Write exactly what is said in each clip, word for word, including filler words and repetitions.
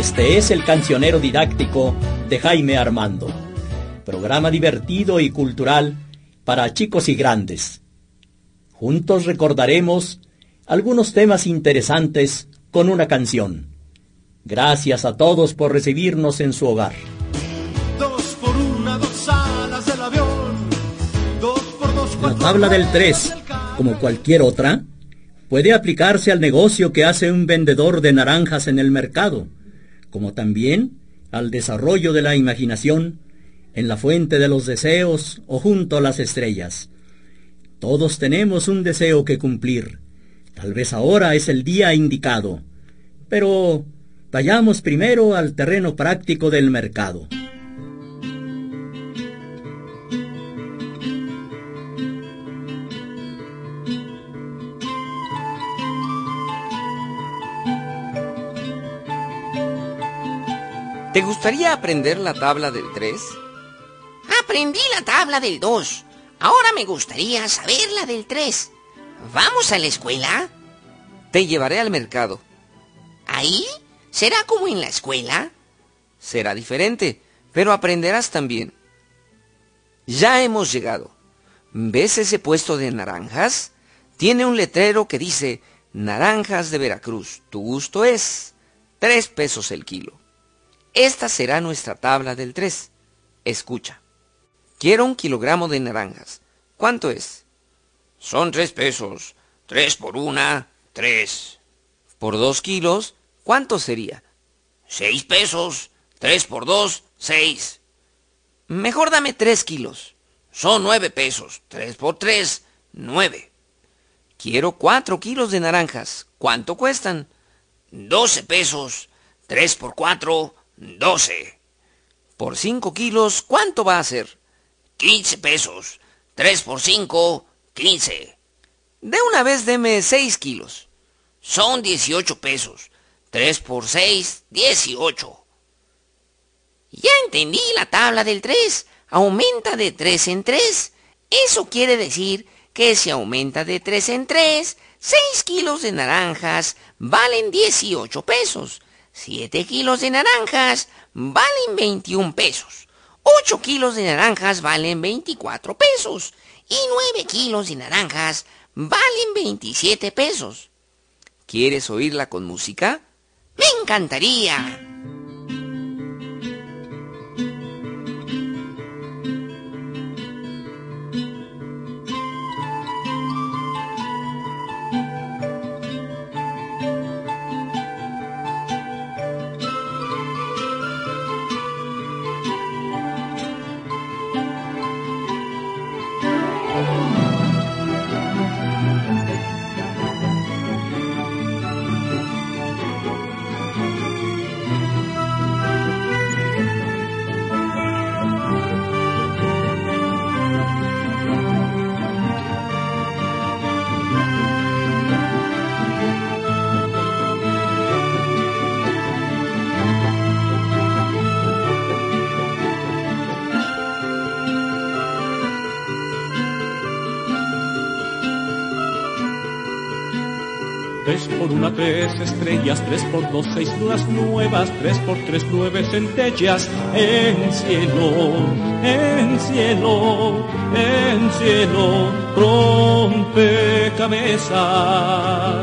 Este es el cancionero didáctico de Jaime Armando, programa divertido y cultural para chicos y grandes. Juntos recordaremos algunos temas interesantes con una canción. Gracias a todos por recibirnos en su hogar. Dos por una, dos alas del avión. Dos por dos, La tabla del tres, como cualquier otra, puede aplicarse al negocio que hace un vendedor de naranjas en el mercado, como también al desarrollo de la imaginación en la fuente de los deseos o junto a las estrellas. Todos tenemos un deseo que cumplir. Tal vez ahora es el día indicado, pero vayamos primero al terreno práctico del mercado. ¿Te gustaría aprender la tabla del tres? Aprendí la tabla del dos. Ahora me gustaría saber la del tres. ¿Vamos a la escuela? Te llevaré al mercado. ¿Ahí? ¿Será como en la escuela? Será diferente, pero aprenderás también. Ya hemos llegado. ¿Ves ese puesto de naranjas? Tiene un letrero que dice Naranjas de Veracruz. Tu gusto es tres pesos el kilo. Esta será nuestra tabla del tres. Escucha. Quiero un kilogramo de naranjas. ¿Cuánto es? Son tres pesos. Tres por una, tres. Por dos kilos, ¿cuánto sería? Seis pesos. Tres por dos, seis. Mejor dame tres kilos. Son nueve pesos. Tres por tres, nueve. Quiero cuatro kilos de naranjas. ¿Cuánto cuestan? Doce pesos. Tres por cuatro, doce. Por cinco kilos, ¿cuánto va a ser? Quince pesos. Tres por cinco, quince. De una vez deme seis kilos. Son dieciocho pesos. Tres por seis, dieciocho. Ya entendí la tabla del tres. Aumenta de tres en tres. Eso quiere decir que si aumenta de tres en tres, seis kilos de naranjas valen dieciocho pesos. siete kilos de naranjas valen veintiún pesos. ocho kilos de naranjas valen veinticuatro pesos. Y nueve kilos de naranjas valen veintisiete pesos. ¿Quieres oírla con música? ¡Me encantaría! Tres por una, tres estrellas, tres por dos, seis lunas nuevas, tres por tres, nueve centellas, en cielo, en cielo, en cielo, rompecabezas.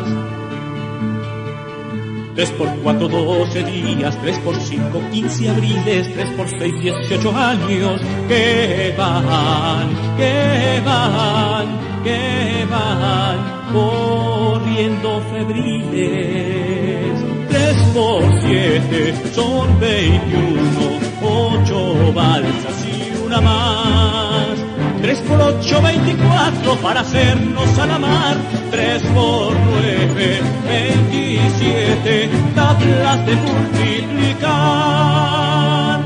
Tres por cuatro, doce días, tres por cinco, quince abriles, tres por seis, dieciocho años, que van, que van, que van, corriendo febriles. Tres por siete son veintiuno, ocho balsas y una más. Tres por ocho, veinticuatro para hacernos a la mar. Tres por nueve, veintisiete, tablas de multiplicar.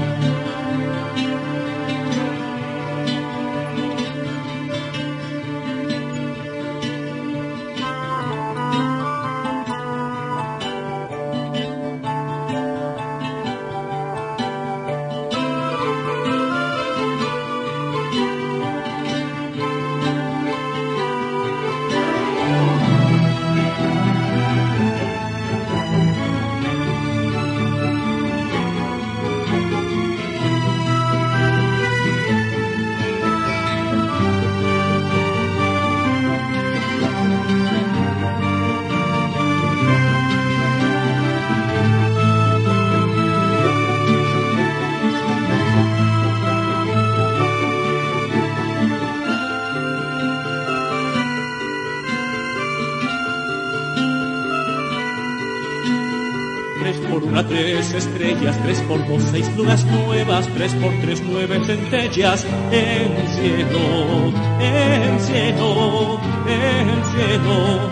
tres estrellas, tres por dos, seis lunas nuevas, tres por tres, nueve centellas, el cielo, el cielo, el cielo,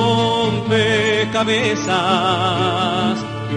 rompecabezas.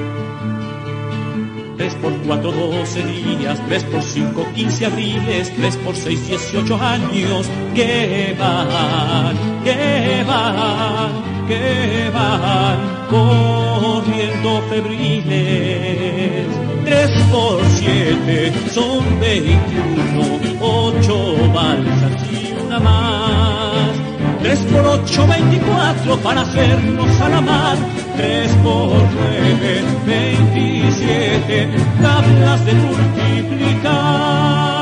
Tres por cuatro, doce días, tres por cinco, quince abriles, tres por seis, dieciocho años, que van, que van, que van, corriendo febriles. Tres por siete son veintiuno, ocho balsas y una más. Tres por ocho, veinticuatro para hacernos a la mar. Tres por nueve, veintisiete, tablas de multiplicar.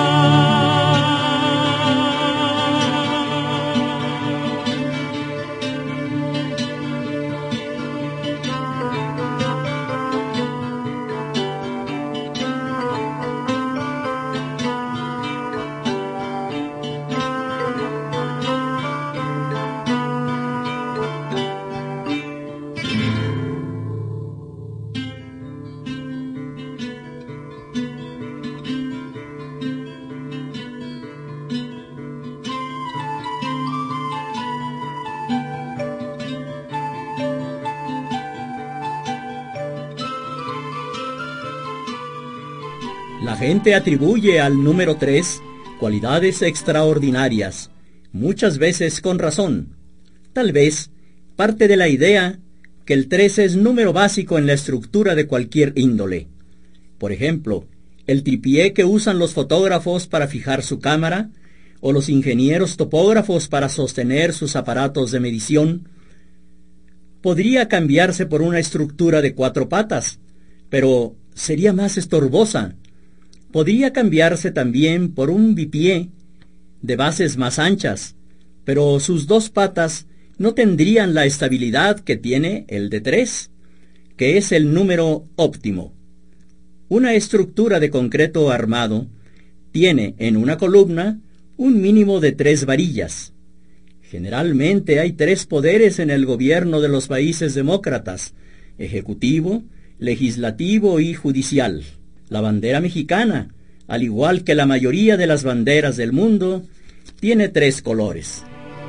La gente atribuye al número tres cualidades extraordinarias, muchas veces con razón. Tal vez parte de la idea que el tres es número básico en la estructura de cualquier índole. Por ejemplo, el tripié que usan los fotógrafos para fijar su cámara, o los ingenieros topógrafos para sostener sus aparatos de medición, podría cambiarse por una estructura de cuatro patas, pero sería más estorbosa. Podría cambiarse también por un bipié de bases más anchas, pero sus dos patas no tendrían la estabilidad que tiene el de tres, que es el número óptimo. Una estructura de concreto armado tiene en una columna un mínimo de tres varillas. Generalmente hay tres poderes en el gobierno de los países demócratas: ejecutivo, legislativo y judicial. La bandera mexicana, al igual que la mayoría de las banderas del mundo, tiene tres colores.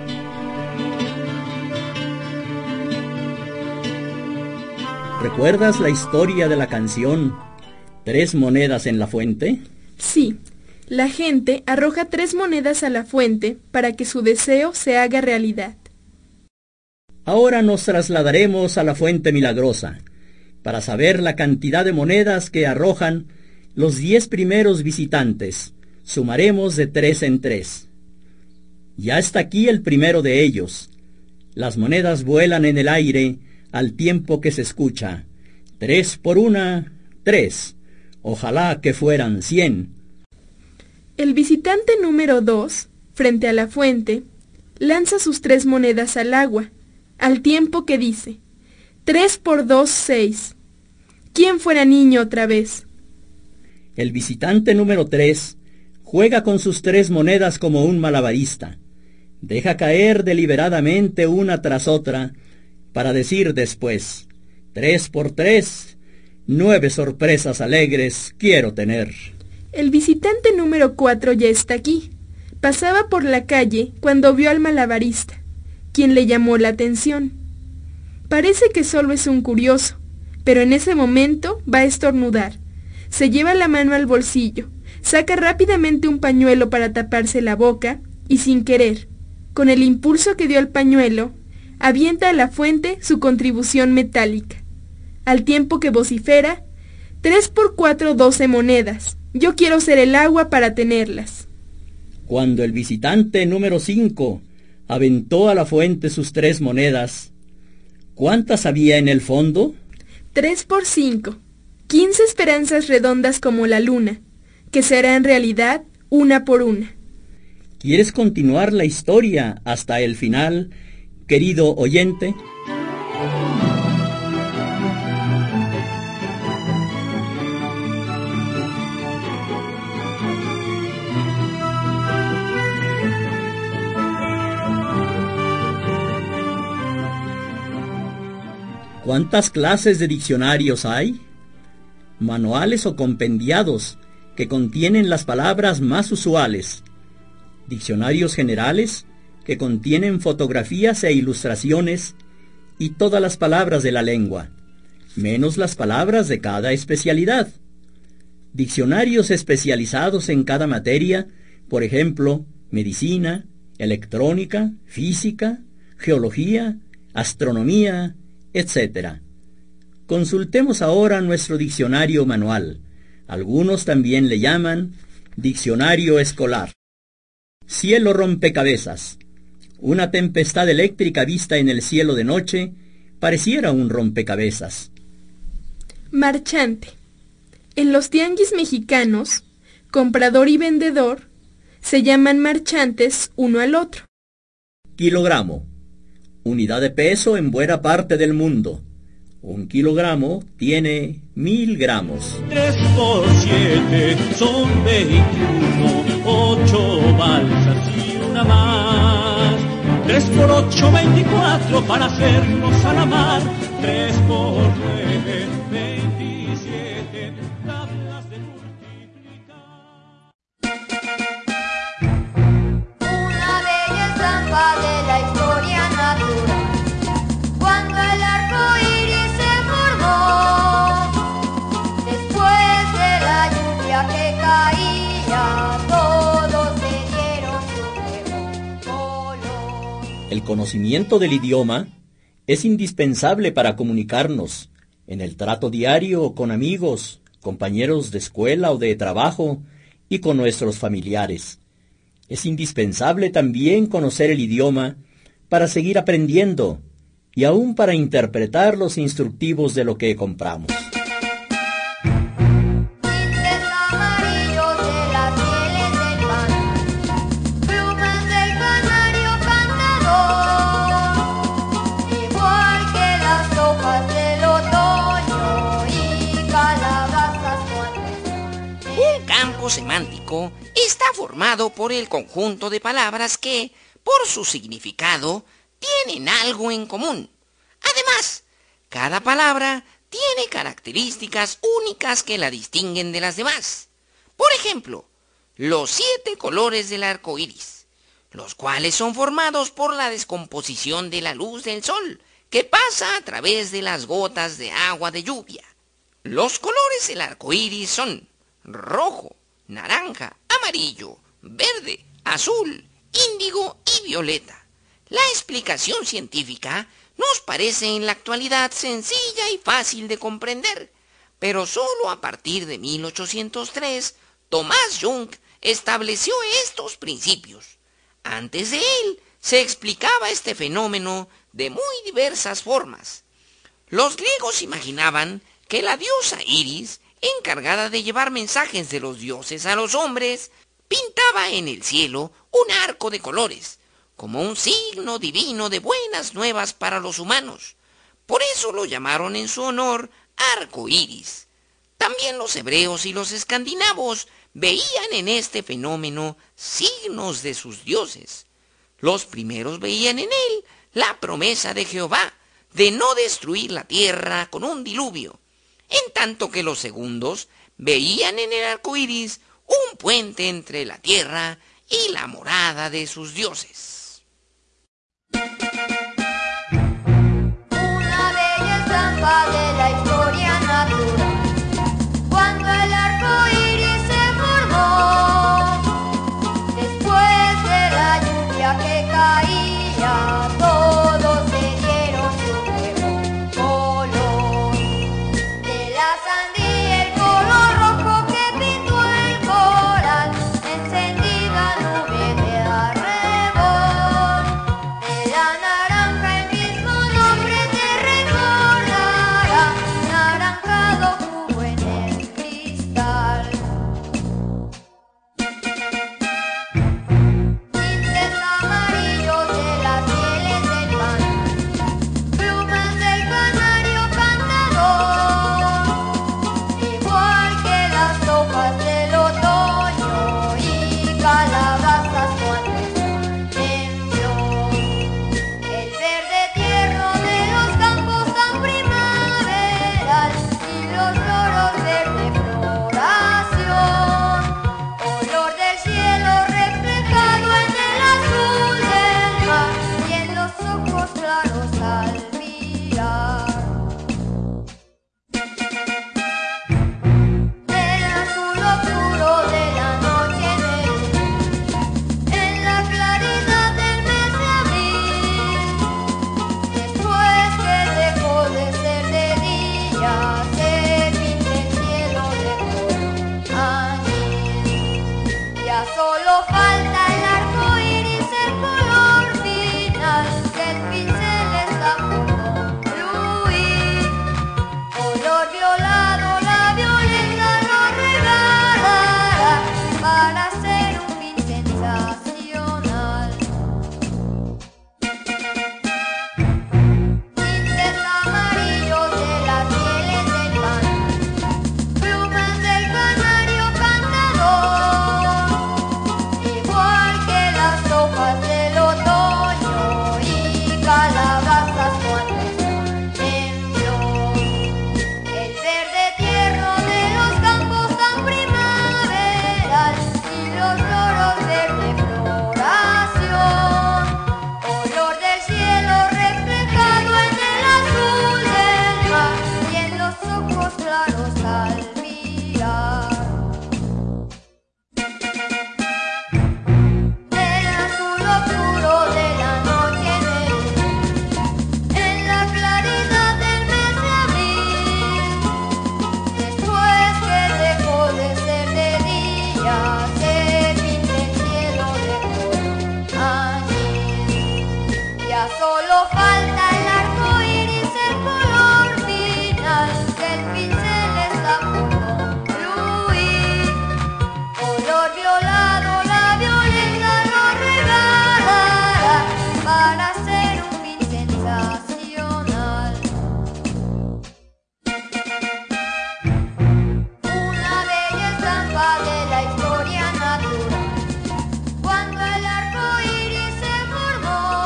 ¿Recuerdas la historia de la canción Tres monedas en la fuente? Sí, la gente arroja tres monedas a la fuente para que su deseo se haga realidad. Ahora nos trasladaremos a la fuente milagrosa, para saber la cantidad de monedas que arrojan los diez primeros visitantes. Sumaremos de tres en tres. Ya está aquí el primero de ellos. Las monedas vuelan en el aire al tiempo que se escucha: tres por una, tres. Ojalá que fueran cien. El visitante número dos, frente a la fuente, lanza sus tres monedas al agua, al tiempo que dice: tres por dos, seis. ¿Quién fuera niño otra vez? El visitante número tres juega con sus tres monedas como un malabarista. Deja caer deliberadamente una tras otra para decir después: tres por tres, nueve sorpresas alegres quiero tener. El visitante número cuatro ya está aquí. Pasaba por la calle cuando vio al malabarista, quien le llamó la atención. Parece que solo es un curioso, pero en ese momento va a estornudar. Se lleva la mano al bolsillo, saca rápidamente un pañuelo para taparse la boca y, sin querer, con el impulso que dio al pañuelo, avienta a la fuente su contribución metálica, al tiempo que vocifera: tres por cuatro, doce monedas. Yo quiero ser el agua para tenerlas. Cuando el visitante número cinco aventó a la fuente sus tres monedas, ¿cuántas había en el fondo? Tres por cinco. Quince esperanzas redondas como la luna, que se harán realidad una por una. ¿Quieres continuar la historia hasta el final, querido oyente? ¿Cuántas clases de diccionarios hay? manuales o compendiados que contienen las palabras más usuales, diccionarios generales que contienen fotografías e ilustraciones y todas las palabras de la lengua, menos las palabras de cada especialidad. Diccionarios especializados en cada materia, por ejemplo, medicina, electrónica, física, geología, astronomía, etcétera. Consultemos ahora nuestro diccionario manual. Algunos también le llaman diccionario escolar. Cielo rompecabezas. Una tempestad eléctrica vista en el cielo de noche pareciera un rompecabezas. Marchante. En los tianguis mexicanos, comprador y vendedor se llaman marchantes uno al otro. Kilogramo. Unidad de peso en buena parte del mundo. Un kilogramo tiene mil gramos. Tres por siete son veintiuno, ocho balsas y una más. Tres por ocho, veinticuatro para hacernos a la mar. Tres por nueve, veintisiete, tablas de multiplicar. Una bella estampa de la historia natural. Cuando el arco iris se formó, después de la lluvia que caía, todos se dieron su nuevo color. El conocimiento del idioma es indispensable para comunicarnos en el trato diario con amigos, compañeros de escuela o de trabajo y con nuestros familiares. Es indispensable también conocer el idioma para seguir aprendiendo y aún para interpretar los instructivos de lo que compramos. Tintes amarillos de las pieles del pan, plumas del canario cantador, igual que las hojas del otoño y calabazas cuando Un campo semántico está formado por el conjunto de palabras que, por su significado, tienen algo en común. Además, cada palabra tiene características únicas que la distinguen de las demás. Por ejemplo, los siete colores del arco iris, los cuales son formados por la descomposición de la luz del sol que pasa a través de las gotas de agua de lluvia. Los colores del arco iris son rojo, naranja, amarillo, verde, azul, índigo y violeta. La explicación científica nos parece en la actualidad sencilla y fácil de comprender, pero solo a partir de mil ochocientos tres, Thomas Young estableció estos principios. Antes de él, se explicaba este fenómeno de muy diversas formas. Los griegos imaginaban que la diosa Iris, encargada de llevar mensajes de los dioses a los hombres, pintaba en el cielo un arco de colores, como un signo divino de buenas nuevas para los humanos. Por eso lo llamaron en su honor arco iris. También los hebreos y los escandinavos veían en este fenómeno signos de sus dioses. Los primeros veían en él la promesa de Jehová de no destruir la tierra con un diluvio, en tanto que los segundos veían en el arco iris un puente entre la tierra y la morada de sus dioses. una bella estampa de la historia natural. Cuando el arco iris se formó, después de la lluvia que caía, todos se dieron su nuevo color. De la sandía el color rojo que pintó el coral, encendida nube de arrebol. De la naranja el mismo nombre te recordará, naranjado jugo en el cristal. Tintes amarillos de las pieles del pan, plumas del canario cantador, igual que las hojas del otoño y calabazas cuando están en flor. El verde tierno de los campos tan primaveral y los loros verdes Ya solo falta el arco iris, el color final, que el pincel está por concluir. Color violado, la violeta lo regalará para hacer un fin sensacional. Tintes amarillos de las mieles del pan, plumas del canario cantador, igual que las hojas del otoño y calabazas cuando están en flor. El verde tierno de los campos tan primaveral y los loros verde floración. Color del cielo reflejado en el azul del mar y en los ojos claros al mirar. El azul oscuro de la noche de luz, en la claridad del mes de abril, después que dejó de ser de día, se pinta el cielo de color añil. Ya solo falta el arco iris, el color final, que el pincel está por concluir. Color violado, la violeta lo regalará para hacer un fin sensacional. Una bella estampa de la historia natural, cuando el arco iris se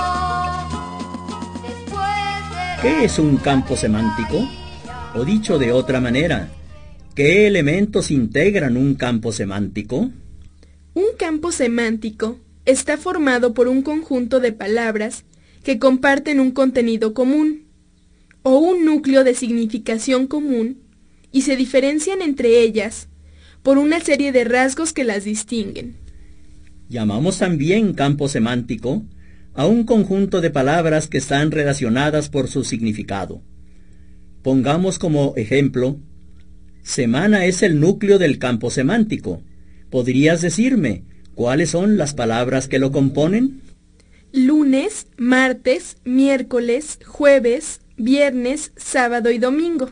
formó. Después de ¿Qué es un campo semántico? O dicho de otra manera, ¿qué elementos integran un campo semántico? Un campo semántico está formado por un conjunto de palabras que comparten un contenido común o un núcleo de significación común y se diferencian entre ellas por una serie de rasgos que las distinguen. Llamamos también campo semántico a un conjunto de palabras que están relacionadas por su significado. Pongamos como ejemplo, semana es el núcleo del campo semántico. ¿Podrías decirme cuáles son las palabras que lo componen? Lunes, martes, miércoles, jueves, viernes, sábado y domingo.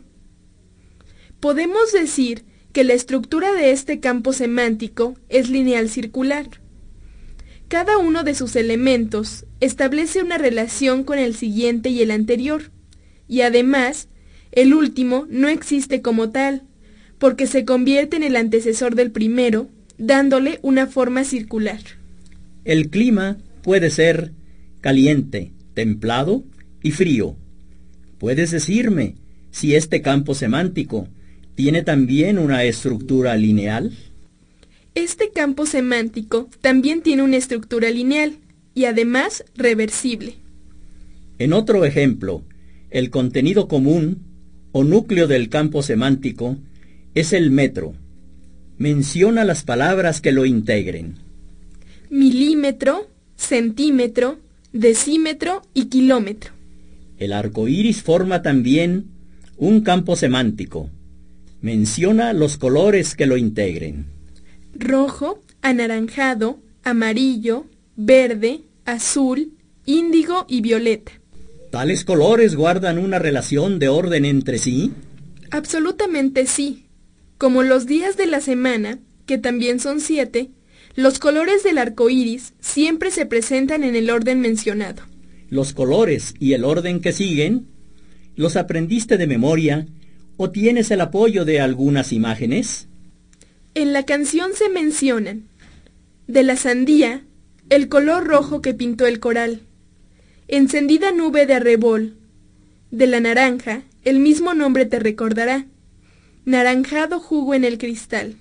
Podemos decir que la estructura de este campo semántico es lineal circular. Cada uno de sus elementos establece una relación con el siguiente y el anterior, y además, el último no existe como tal, porque se convierte en el antecesor del primero, dándole una forma circular. El clima puede ser caliente, templado y frío. ¿Puedes decirme si este campo semántico tiene también una estructura lineal? Este campo semántico también tiene una estructura lineal y además reversible. En otro ejemplo, el contenido común o núcleo del campo semántico es el metro. Menciona las palabras que lo integren. Milímetro, centímetro, decímetro y kilómetro. El arco iris forma también un campo semántico. Menciona los colores que lo integren. Rojo, anaranjado, amarillo, verde, azul, índigo y violeta. ¿Tales colores guardan una relación de orden entre sí? Absolutamente sí. Como los días de la semana, que también son siete, los colores del arco iris siempre se presentan en el orden mencionado. ¿Los colores y el orden que siguen los aprendiste de memoria o tienes el apoyo de algunas imágenes? En la canción se mencionan: de la sandía, el color rojo que pintó el coral, encendida nube de arrebol; de la naranja, el mismo nombre te recordará, naranjado jugo en el cristal;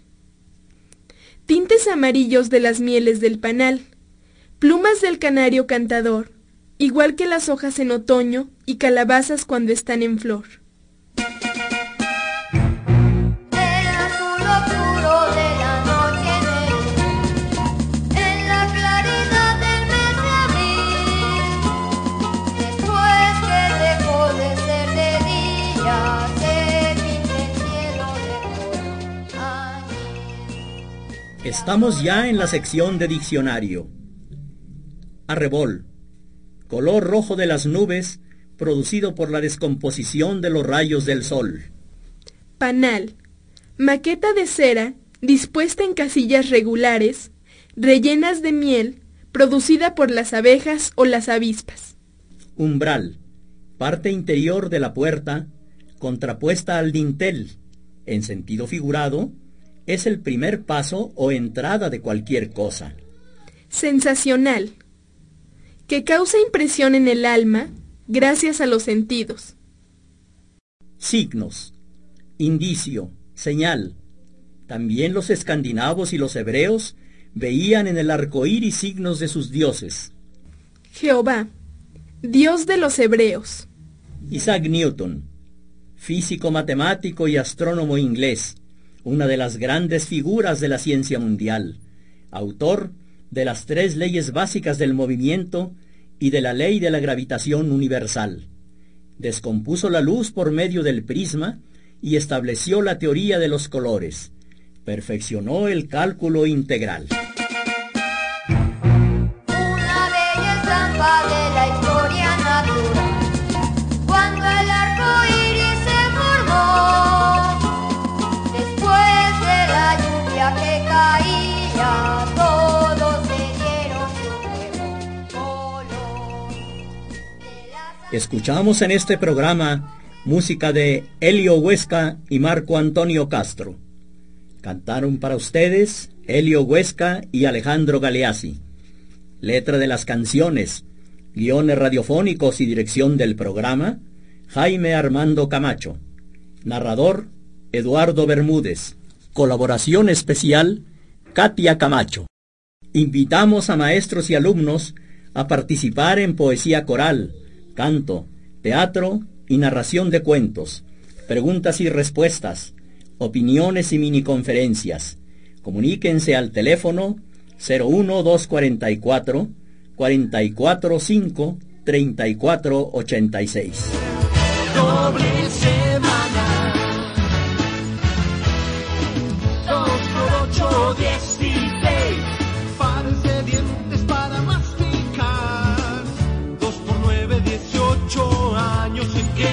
tintes amarillos de las mieles del panal, plumas del canario cantador, igual que las hojas en otoño y calabazas cuando están en flor. El azul oscuro de la noche de luz, en la claridad del mes de abril, después que dejó de ser de día, se pinta el cielo de color añil. Estamos ya en la sección de diccionario. Arrebol, color rojo de las nubes, producido por la descomposición de los rayos del sol. Panal, maqueta de cera dispuesta en casillas regulares, rellenas de miel, producida por las abejas o las avispas. Umbral, parte interior de la puerta, contrapuesta al dintel. En sentido figurado, es el primer paso o entrada de cualquier cosa. Sensacional, que causa impresión en el alma gracias a los sentidos. Signos, indicio, señal. También los escandinavos y los hebreos veían en el arco iris signos de sus dioses. Jehová, Dios de los hebreos. Isaac Newton, físico, matemático y astrónomo inglés, una de las grandes figuras de la ciencia mundial, autor de las tres leyes básicas del movimiento y de la ley de la gravitación universal. Descompuso la luz por medio del prisma y estableció la teoría de los colores. Perfeccionó el cálculo integral. Una bella estampa de la historia natural. Cuando el arco iris se formó, después de la lluvia que caía, todos se dieron su nuevo color. Escuchamos en este programa música de Helio Huesca y Marco Antonio Castro. Cantaron para ustedes Helio Huesca y Alejandro Galeazzi. Letra de las canciones, guiones radiofónicos y dirección del programa, Jaime Armando Camacho. Narrador, Eduardo Bermúdez. Colaboración especial, Katia Camacho. Invitamos a maestros y alumnos a participar en poesía coral, canto, teatro y narración de cuentos, preguntas y respuestas, opiniones y miniconferencias. Comuníquense al teléfono cero uno dos cuatro cuatro, cuatro cuatro cinco, tres cuatro ocho seis. Doble semana, dos por ocho, dieciséis, pares de dientes para masticar, dos por nueve, dieciocho años en que